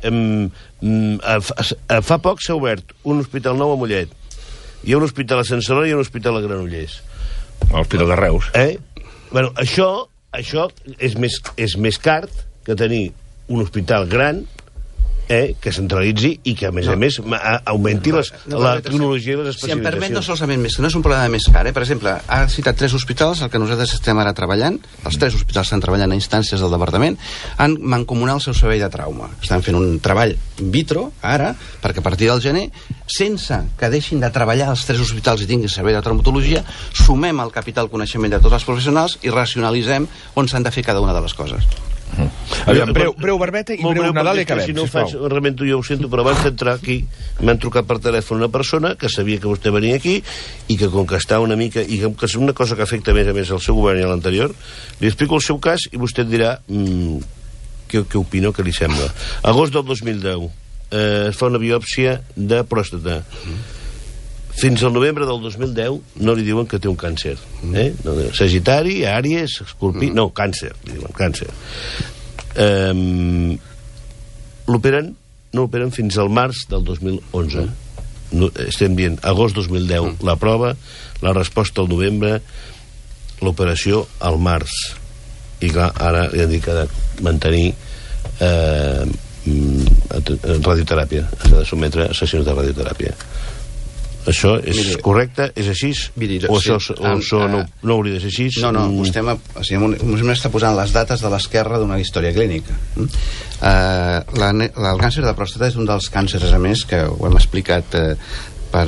Speaker 4: fa poc s'ha obert un hospital nou a Mollet. Hi ha un hospital a Sant Celoni i un hospital a Granollers.
Speaker 1: L'hospital de Reus.
Speaker 4: Bueno, això és més car que tenir un hospital gran que centralitzi i que, a més, augmenti la tecnologia i les especialitzacions.
Speaker 2: Si em permet, no solament més, no és un problema més car. Per exemple, ha citat 3 hospitals, el que nosaltres estem ara treballant, els 3 hospitals estan treballant a instàncies del departament, han mancomunat el seu servei de trauma. Estan fent un treball in vitro, ara, perquè a partir del gener, sense que deixin de treballar els 3 hospitals i tinguin servei de traumatologia, sumem el capital coneixement de tots els professionals i racionalitzem on s'han de fer cada una de les coses.
Speaker 1: Breu barbeta i breu Nadal i acabem,
Speaker 4: si no ho faig, realment jo ho sento, però abans d'entrar aquí m'han trucat per telèfon una persona que sabia que vostè venia aquí i que com que està una mica, i que és una cosa que afecta a més el seu govern i a l'anterior, li explico el seu cas i vostè et dirà què opina o què li sembla. Agost del 2010 es fa una biòpsia de pròstata. Fins al novembre del 2010 no li diuen que té un càncer. Sagitari, Àries, Escorpí... No, càncer, li diuen càncer. No l'operen fins al març del 2011. Estem dient agost 2010 la prova, la resposta al novembre, l'operació al març. I clar, ara li han dit que ha de mantenir radioteràpia. S'ha de sotmetre a sessions de radioteràpia. Això és correcte? És així? O això no hauria de ser així?
Speaker 2: No, vostè m'està posant les dates de l'esquerra d'una història clínica. El càncer de pròstata és un dels càncers, a més, que ho hem explicat per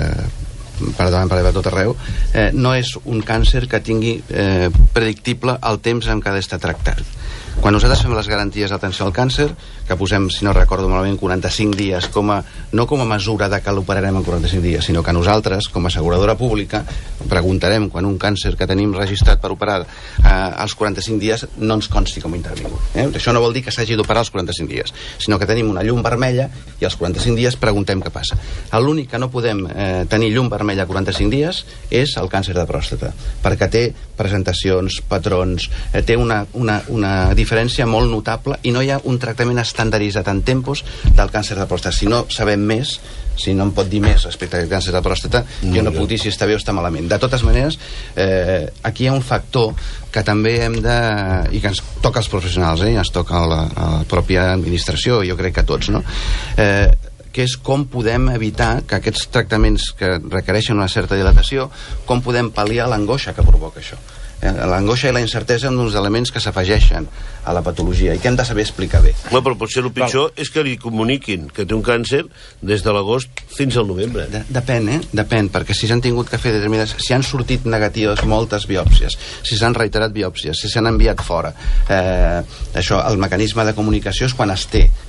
Speaker 2: tot arreu, no és un càncer que tingui predictible el temps en què ha d'estar tractat. Quan nosaltres fem les garanties d'atenció al càncer, que posem, si no recordo malament, 45 dies no com a mesura de que l'operarem en 45 dies, sinó que nosaltres, com a asseguradora pública, preguntarem quan un càncer que tenim registrat per operar als 45 dies no ens consti com a intervingut. Això no vol dir que s'hagi d'operar als 45 dies, sinó que tenim una llum vermella i als 45 dies preguntem què passa. L'únic que no podem tenir llum vermella a 45 dies és el càncer de pròstata, perquè té presentacions, patrons, té una diferència molt notable i no hi ha un tractament estandarditzat en tempos del càncer de pròstata. Si no sabem més, si no em pot dir més respecte al càncer de pròstata, jo no puc dir si està bé o està malament. De totes maneres, aquí hi ha un factor que també hem de... i que ens toca als professionals, ens toca a la pròpia administració, jo crec que a tots, no? Que és com podem evitar que aquests tractaments que requereixen una certa dilatació, com podem pal·liar l'angoixa que provoca això. L'angoixa i la incertesa són uns elements que s'afegeixen a la patologia i que hem de saber explicar bé.
Speaker 4: Però potser el pitjor és que li comuniquin que té un càncer des de l'agost fins al novembre.
Speaker 2: Depèn, perquè si s'han tingut que fer determinades... Si han sortit negatives moltes biòpsies, si s'han reiterat biòpsies, si s'han enviat fora, això, el mecanisme de comunicació és quan es té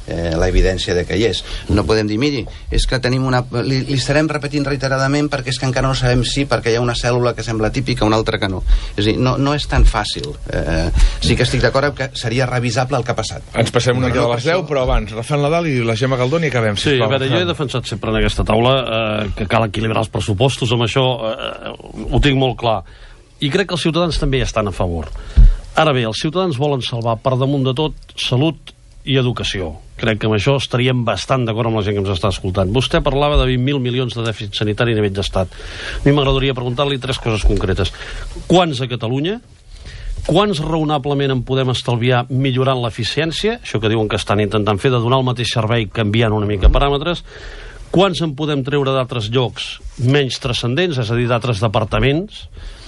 Speaker 2: la evidència de que hi és. No podem dir, miri, és que tenim li estarem repetint reiteradament perquè és que encara no sabem si, perquè hi ha una cèl·lula que sembla típica, una altra que no. És a dir, no és tan fàcil. Sí que estic d'acord que seria revisable el que ha passat.
Speaker 1: Ens passem una mica de les 10, però abans, Rafael Nadal i la Gemma Galdón i acabem.
Speaker 3: Sí, a veure, jo he defensat sempre en aquesta taula que cal equilibrar els pressupostos, amb això ho tinc molt clar. I crec que els ciutadans també hi estan a favor. Ara bé, els ciutadans volen salvar per damunt de tot salut i educació. Crec que amb això estaríem bastant d'acord amb la gent que ens està escoltant. Vostè parlava de 20.000 milions de dèficit sanitari a nivell d'estat. A mi m'agradaria preguntar-li 3 coses concretes. Quants a Catalunya? Quants raonablement en podem estalviar millorant l'eficiència? Això que diuen que estan intentant fer, de donar el mateix servei canviant una mica paràmetres. Quants en podem treure d'altres llocs menys transcendents, és a dir, d'altres departaments?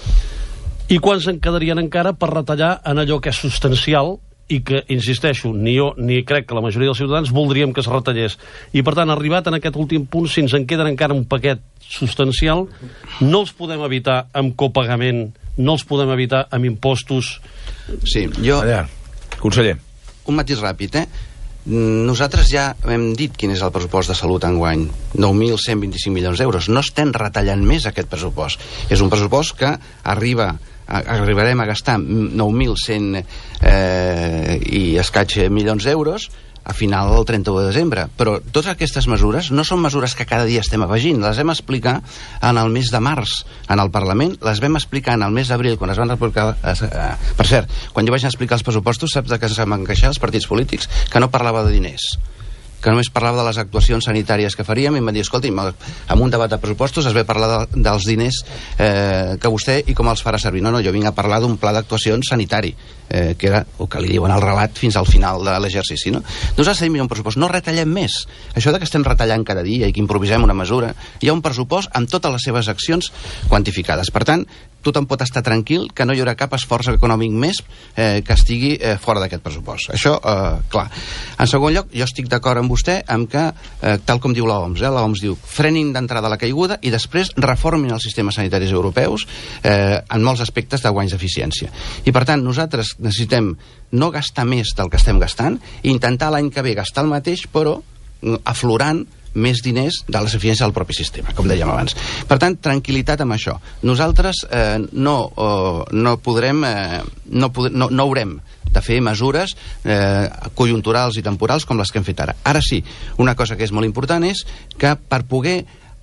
Speaker 3: I quants en quedarien encara per retallar en allò que és substancial i que, insisteixo, ni jo ni crec que la majoria dels ciutadans voldríem que es retallés. I, per tant, arribat en aquest últim punt, si ens en queden encara un paquet substancial, no els podem evitar amb copagament, no els podem evitar amb impostos.
Speaker 2: Sí, jo...
Speaker 1: Allà, conseller.
Speaker 2: Un matís ràpid, Nosaltres ja hem dit quin és el pressupost de salut enguany, 9.125 milions d'euros. No estem retallant més aquest pressupost. És un pressupost que arribarem a gastar 9.100 i escaig milions d'euros a final del 31 de desembre. Però totes aquestes mesures no són mesures que cada dia estem afegint. Les vam explicar en el mes de març en el Parlament, les vam explicar en el mes d'abril quan es van explicar... Per cert, quan jo vaig explicar els pressupostos, saps de què es van queixar els partits polítics? Que no parlava de diners, que només parlava de les actuacions sanitàries que faríem, i em va dir, escolti, en un debat de pressupostos es ve a parlar dels diners que vostè i com els farà servir. No, jo vinc a parlar d'un pla d'actuacions sanitari, que era el que li diuen al relat fins al final de l'exercici, no? Nosaltres tenim un pressupost, no retallem més. Això de que estem retallant cada dia i que improvisem una mesura, hi ha un pressupost amb totes les seves accions quantificades. Per tant, tothom pot estar tranquil que no hi haurà cap esforç econòmic més que estigui fora d'aquest pressupost. Això, clar. En segon lloc, jo estic d'acord amb vostè amb que, tal com diu l'OMS, l'OMS diu, frenin d'entrada la caiguda i després reformin els sistemes sanitaris europeus en molts aspectes de guanys d'eficiència. I per tant, nosaltres necessitem no gastar més del que estem gastant i intentar l'any que ve gastar el mateix, però aflorant més diners de les eficiències del propi sistema, com dèiem abans. Per tant, tranquil·litat amb això. Nosaltres no haurem de fer mesures conjunturals i temporals com les que hem fet ara. Ara sí, una cosa que és molt important és que per poder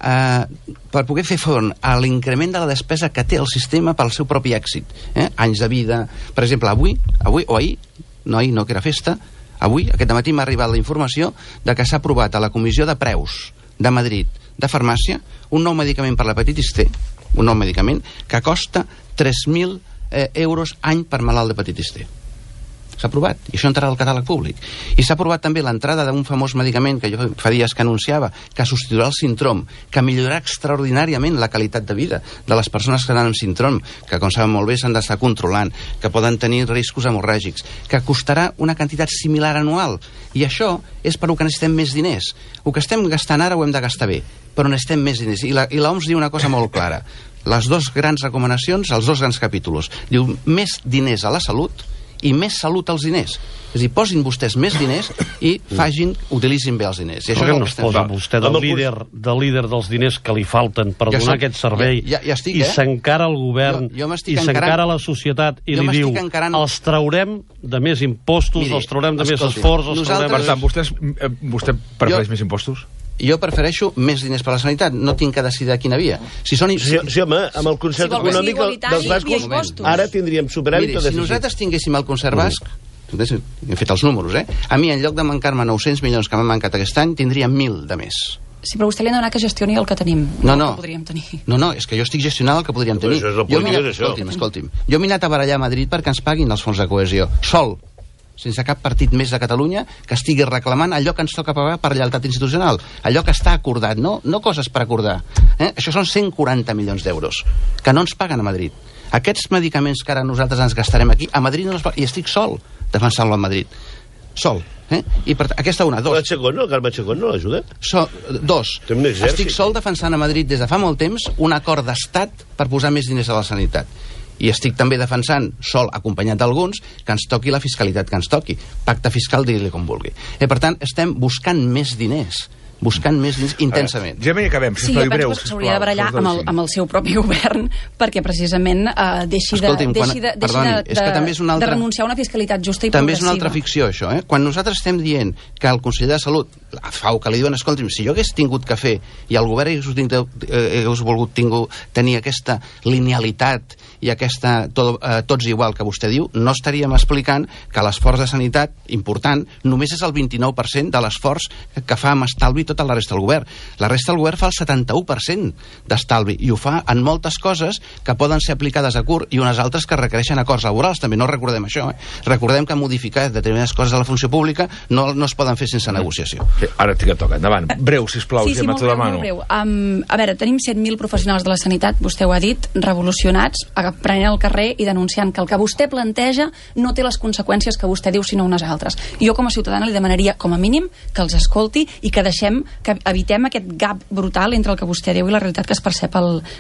Speaker 2: fer front a l'increment de la despesa que té el sistema pel seu propi èxit, anys de vida, per exemple, avui o ahir, no que era festa, avui, aquest matí m'ha arribat la informació de que s'ha aprovat a la Comissió de Preus de Madrid de Farmàcia un nou medicament per l'hepatitis C, un nou medicament que costa 3.000 euros any per malalt d'hepatitis C. S'ha aprovat, i això entrarà al catàleg públic. I s'ha aprovat també l'entrada d'un famós medicament que jo fa dies que anunciava, que substituirà el Sintrom, que millorarà extraordinàriament la qualitat de vida de les persones que estan amb Sintrom, que, com saben molt bé, s'han d'estar controlant, que poden tenir riscos hemorràgics, que costarà una quantitat similar anual. I això és per al que necessitem més diners. El que estem gastant ara ho hem de gastar bé, però necessitem més diners. I l'OMS diu una cosa molt clara. Les dues grans recomanacions, els dos grans capítols. Diu, més diners a la salut i més salut als diners. És a dir, posin vostès més diners i utilitzin bé els diners. I això
Speaker 3: no es posa vostè de líder dels diners que li falten per donar aquest servei i s'encara el govern i s'encara la societat i li diu, els traurem de més impostos, els traurem de més esforç,
Speaker 1: Per tant, vostè prefereix més impostos?
Speaker 2: Jo prefereixo més diners per a la sanitat, no tinc que decidir quina via.
Speaker 4: Sí, home, amb el concert econòmic dels bascos ara tindríem superàvit o dèficit.
Speaker 2: Si nosaltres tinguéssim el concert basc, hem fet els números, a mi, en lloc de mancar-me 900 milions que m'han mancat aquest any, tindríem 1.000 de més.
Speaker 6: Sí, però vostè li ha de donar que gestioni el que tenim, el que podríem tenir.
Speaker 2: No, és que jo estic gestionant el que podríem tenir. Escolti'm, jo m'he anat a barallar a Madrid perquè ens paguin els fons de cohesió, sol, sense cap partit més de Catalunya que estigui reclamant allò que ens toca pagar per lleialtat institucional, allò que està acordat, no coses per acordar. Això són 140 milions d'euros que no ens paguen a Madrid. Aquests medicaments que ara nosaltres ens gastarem aquí, a Madrid no els paguen, i estic sol defensant-lo a Madrid. Sol. I per aquesta una, dos.
Speaker 4: El Carme Chacón no l'ajuda?
Speaker 2: Dos. Estic sol defensant a Madrid des de fa molt temps un acord d'estat per posar més diners a la sanitat. i estic també defensant, sol acompanyat d'alguns, que ens toqui la fiscalitat que ens toqui. Pacte fiscal, digui-li com vulgui. Per tant, estem buscant més diners intensament.
Speaker 1: Ja m'hi acabem,
Speaker 6: sí, jo penso que s'hauria de barallar amb el seu propi govern perquè precisament deixi de renunciar a una fiscalitat justa i progressiva.
Speaker 2: També és una altra ficció, això. Quan nosaltres estem dient que el conseller de Salut, la FAO, que li diuen, escolti'm, si jo hagués tingut que fer i el govern hagués volgut tenir aquesta linealitat i aquesta tots igual que vostè diu, no estaríem explicant que l'esforç de sanitat important només és el 29% de l'esforç que fa amb estalvi tota la resta del govern. La resta del govern fa el 71% d'estalvi i ho fa en moltes coses que poden ser aplicades a curt i unes altres que requereixen acords laborals. També no recordem això. Recordem que modificar determinades coses a la funció pública no es poden fer sense negociació.
Speaker 1: Sí, ara que toca. Endavant. Breu, sisplau.
Speaker 6: Sí, molt breu. A veure, tenim 100.000 professionals de la sanitat, vostè ho ha dit, revolucionats, prenent al carrer i denunciant que el que vostè planteja no té les conseqüències que vostè diu, sinó unes altres. Jo, com a ciutadana, li demanaria, com a mínim, que els escolti i que evitem aquest gap brutal entre el que vostè diu i la realitat que es percep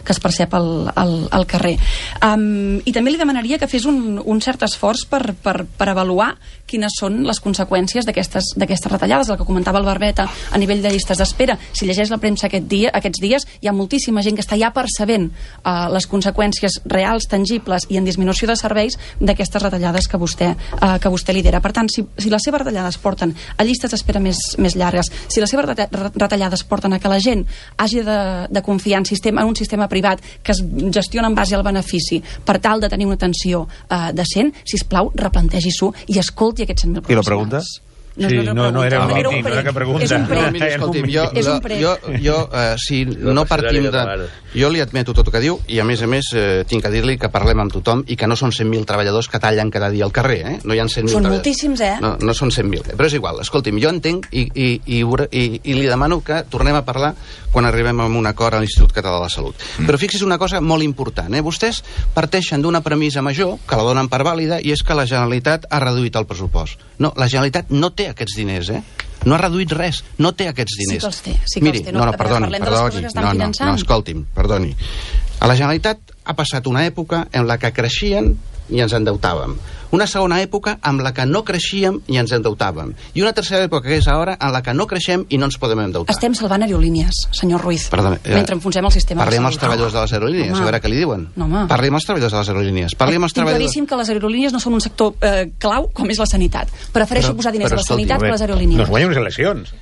Speaker 6: al carrer. I també li demanaria que fes un cert esforç per avaluar quines són les conseqüències d'aquestes retallades, el que comentava el Barbeta a nivell de llistes d'espera. Si llegeix la premsa aquests dies, hi ha moltíssima gent que està ja percebent les conseqüències reals, tangibles i en disminució de serveis d'aquestes retallades que vostè lidera. Per tant, si les seves retallades porten a llistes d'espera més llargues, si les seves retallades porten a que la gent hagi de confiar en un sistema privat que es gestiona en base al benefici per tal de tenir una atenció decent, sisplau, replantegi-s'ho i escolti aquests 100.000 professionals.
Speaker 1: I la pregunta?
Speaker 5: No era un míting, no era cap pregunta.
Speaker 6: És un prec.
Speaker 2: Miri, escolti'm, si no partim de... Jo li admeto tot el que diu i, a més, tinc que dir-li que parlem amb tothom i que no són 100.000 treballadors que tallen cada dia al carrer, No hi ha 100.000
Speaker 6: Són moltíssims,
Speaker 2: No són 100.000, però és igual. Escolti'm, jo entenc i li demano que tornem a parlar quan arribem a un acord a l'Institut Català de la Salut. Però fixi's una cosa molt important, Vostès parteixen d'una premissa major, que la donen per vàlida, i és que la Generalitat ha reduït el pressupost. No, la Generalitat no té aquests diners, No ha reduït res, no té aquests diners.
Speaker 6: Sí que els té.
Speaker 2: Perdoni. Escolti'm, perdoni. A la Generalitat ha passat una època en la que creixien i ens endeutàvem. Una segona època amb la que no creixíem i ens endeutàvem. I una tercera època, que és ara, en la que no creixem i no ens podem endeutar.
Speaker 6: Estem salvant aerolínies, senyor Ruiz. Mentre enfonsem el sistema de salut.
Speaker 2: Parlem amb els treballadors de les aerolínies, a veure què li diuen. Parlem amb els treballadors de les aerolínies.
Speaker 6: Tinc claríssim que les aerolínies no són un sector clau com és la sanitat. Prefereixo posar diners a la sanitat que a les aerolínies.
Speaker 5: No es guanyen unes eleccions.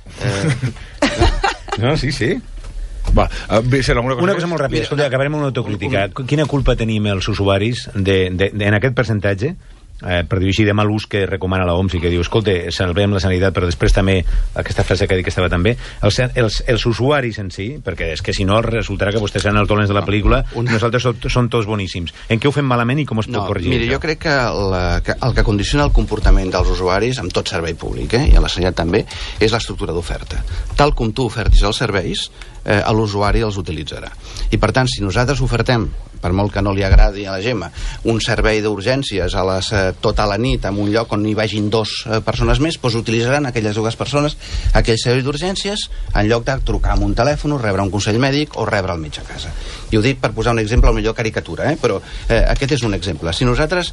Speaker 5: No, sí.
Speaker 1: Va,
Speaker 5: una cosa molt ràpida, escolta, acabarem amb una autocrítica. Quina culpa tenim els usuaris en aquest percentatge, per dir així, de mal ús que recomana l'OMS i que diu, escolta, salvem la sanitat, però després també aquesta frase que ha dit que estava també els usuaris en si, perquè és que si no resultarà que vostès seran els dolents de la pel·lícula, nosaltres som tots boníssims. En què ho fem malament i com es pot corregir?
Speaker 2: Mira, jo crec que el que condiciona el comportament dels usuaris, amb tot servei públic, i a la sanitat també, és l'estructura d'oferta. Tal com tu ofertis els serveis, l'usuari els utilitzarà. I per tant, si nosaltres ofertem, per molt que no li agradi a la Gemma, un servei d'urgències tota la nit en un lloc on hi vagin 2 persones més, doncs utilitzaran aquelles 2 persones aquell servei d'urgències en lloc de trucar amb un telèfon, rebre un consell mèdic o rebre el metge a casa. I ho dic per posar un exemple, o millor caricatura, però aquest és un exemple. Si nosaltres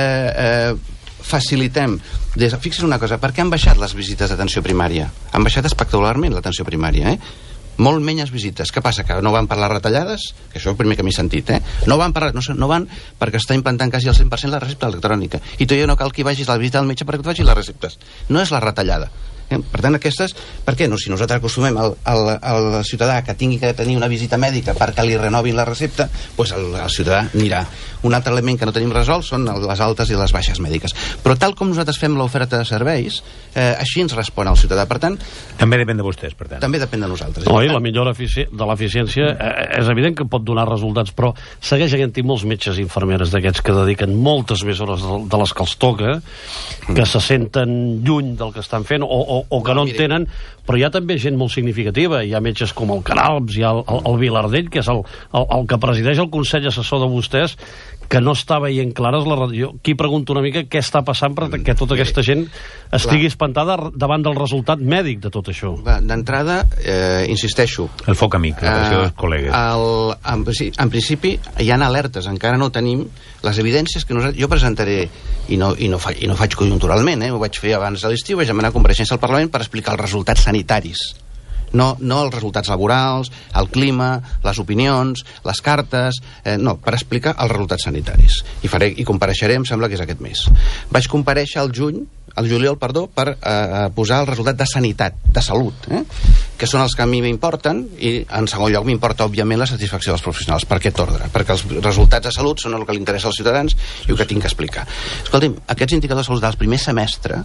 Speaker 2: facilitem... Fixa't una cosa, per què han baixat les visites d'atenció primària? Han baixat espectacularment l'atenció primària, molt menys visites. Què passa? Que no van per les retallades? Que això és el primer que m'he sentit, No van perquè està implantant quasi al 100% la recepta electrònica. I tu ja no cal que vagis a la visita al metge perquè et faci les receptes. No és la retallada. Per tant, aquestes... Per què? Si nosaltres acostumem al ciutadà que tingui que tenir una visita mèdica perquè li renovin la recepta, doncs el ciutadà anirà. Un altre element que no tenim resolt són les altes i les baixes mèdiques. Però tal com nosaltres fem l'oferta de serveis, així ens respon el ciutadà. Per tant...
Speaker 5: També depèn de vostès, per tant.
Speaker 2: També depèn de nosaltres.
Speaker 3: I la millora de l'eficiència és evident que pot donar resultats, però segueix havent-hi molts metges i infermeres d'aquests que dediquen moltes més hores de les que els toca, que se senten lluny del que estan fent o que no en tenen, però hi ha també gent molt significativa. Hi ha metges com el Canalps, hi ha el Vilardell, que és el que presideix el Consell Assessor de vostès, que no està veient clares la radiació. Aquí pregunto una mica què està passant perquè tota aquesta gent estigui espantada davant del resultat mèdic de tot això.
Speaker 2: D'entrada, insisteixo...
Speaker 5: El foc amic, la pressió dels col·legues.
Speaker 2: En principi, hi ha alertes, encara no tenim les evidències que jo presentaré, i no faig conjunturalment, ho vaig fer abans de l'estiu, vaig demanar compareixença al Parlament per explicar els resultats sanitaris. No els resultats laborals, el clima, les opinions, les cartes... no, per explicar els resultats sanitaris. I compareixeré, em sembla que és aquest mes. Vaig comparèixer al juliol, per posar el resultat de sanitat, de salut, que són els que a mi m'importen, i en segon lloc m'importa, òbviament, la satisfacció dels professionals. Per aquest ordre? Perquè els resultats de salut són el que li interessa als ciutadans i el que tinc que explicar. Escolti'm, aquests indicadors de salut del primer semestre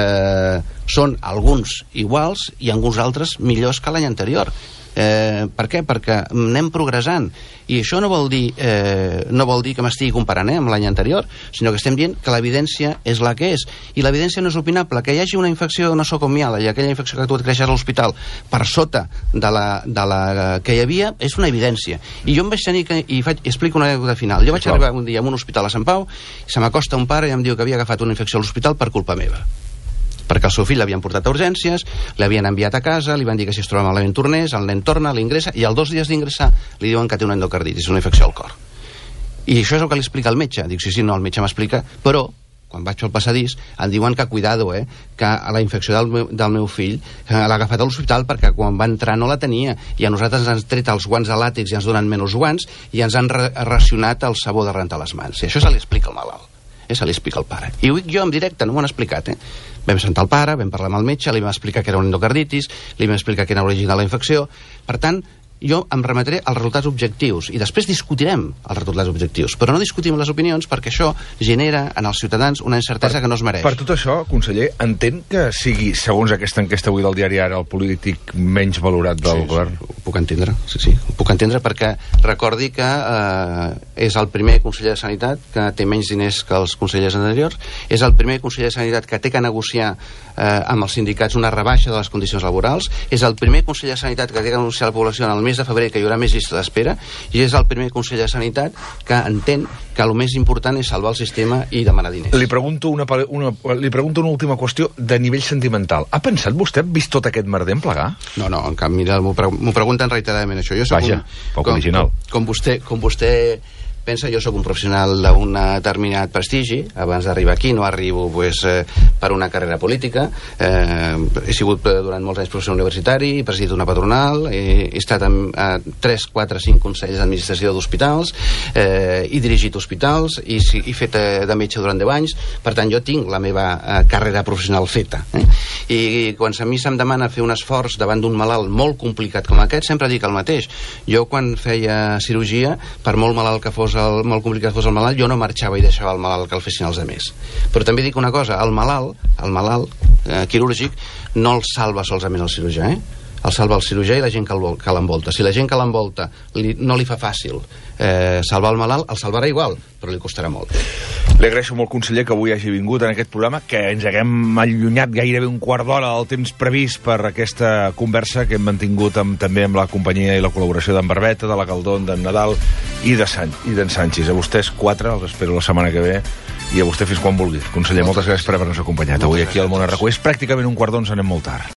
Speaker 2: són alguns iguals i alguns altres millors que l'any anterior. Per què? Perquè anem progressant, i això no vol dir que m'estigui comparant amb l'any anterior, sinó que estem dient que l'evidència és la que és, i l'evidència no és opinable. Que hi hagi una infecció nosocomial i aquella infecció que tu et creixes a l'hospital per sota de la que hi havia és una evidència. I jo em vaig tenir explico una anècdota final. Jo vaig arribar un dia a un hospital a Sant Pau i se m'acosta un pare i em diu que havia agafat una infecció a l'hospital per culpa meva, perquè el seu fill l'havien portat a urgències, l'havien enviat a casa, li van dir que si es trobava malament tornés, el nen torna, l'ingressa, i als 2 dies d'ingressar li diuen que té una endocarditis, una infecció al cor. I això és el que li explica el metge. Dic, sí, no, el metge m'explica, però quan vaig al passadís em diuen que cuidado, que la infecció del meu fill l'ha agafat a l'hospital perquè quan va entrar no la tenia, i a nosaltres ens han tret els guants de làtex i ens donen menys guants i ens han racionat el sabó de rentar les mans. I això se li explica al malalt, se li explica al pare. I ho dic jo en directe, no m'ho han explicat, Vam sentar el pare, vam parlar amb el metge, li vam explicar que era una endocarditis, li vam explicar que era l'origen de la infecció. Per tant, jo em remetré als resultats objectius i després discutirem els resultats objectius, però no discutim les opinions perquè això genera en els ciutadans una incertesa que no es mereix.
Speaker 1: Per tot això, conseller, entén que sigui, segons aquesta enquesta avui del diari Ara, el polític menys valorat del govern?
Speaker 2: Ho puc entendre, sí. Ho puc entendre perquè recordi que és el primer conseller de Sanitat que té menys diners que els consellers anteriors, és el primer conseller de Sanitat que té que negociar amb els sindicats una rebaixa de les condicions laborals, és el primer conseller de Sanitat que té que anunciar a la població en el mes de febrer que hi haurà més llista d'espera, i és el primer conseller de Sanitat que entén que el més important és salvar el sistema i demanar diners.
Speaker 1: Li pregunto una última qüestió de nivell sentimental. Ha pensat vostè, vist tot aquest merder, en plegar?
Speaker 2: No, en canvi, m'ho pregunten reiteradament, això. Jo soc
Speaker 1: poc original.
Speaker 2: Com vostè pensa, jo sóc un professional d'un determinat prestigi. Abans d'arribar aquí no arribo per una carrera política. He sigut durant molts anys professor universitari, he presidit una patronal, he estat en 3, 4, 5 consells d'administració d'hospitals, he dirigit hospitals, i he fet de metge durant 10 anys. Per tant, jo tinc la meva carrera professional feta. I quan a mi se'm demana fer un esforç davant d'un malalt molt complicat com aquest, sempre dic el mateix. Jo, quan feia cirurgia, per molt malalt que fos, molt complicat fos el malalt, jo no marxava i deixava el malalt que el fessin els altres. Però també dic una cosa, el malalt quirúrgic no el salva solament el cirurgià, el salva el cirurgià i la gent que l'envolta. Si la gent que l'envolta no li fa fàcil salvar el malalt, el salvarà igual, però li costarà molt.
Speaker 1: Li agraeixo molt, conseller, que avui hagi vingut en aquest programa, que ens haguem allunyat gairebé un quart d'hora del temps previst per aquesta conversa que hem mantingut també amb la companyia i la col·laboració d'en Barbeta, de la Galdón, d'en Nadal i d'en Sanchis. A vostès 4, els espero la setmana que ve, i a vostè fins quan vulgui. Conseller, moltes gràcies per haver-nos acompanyat avui aquí al Món a RAC1. És pràcticament un quart d'11, anem molt tard.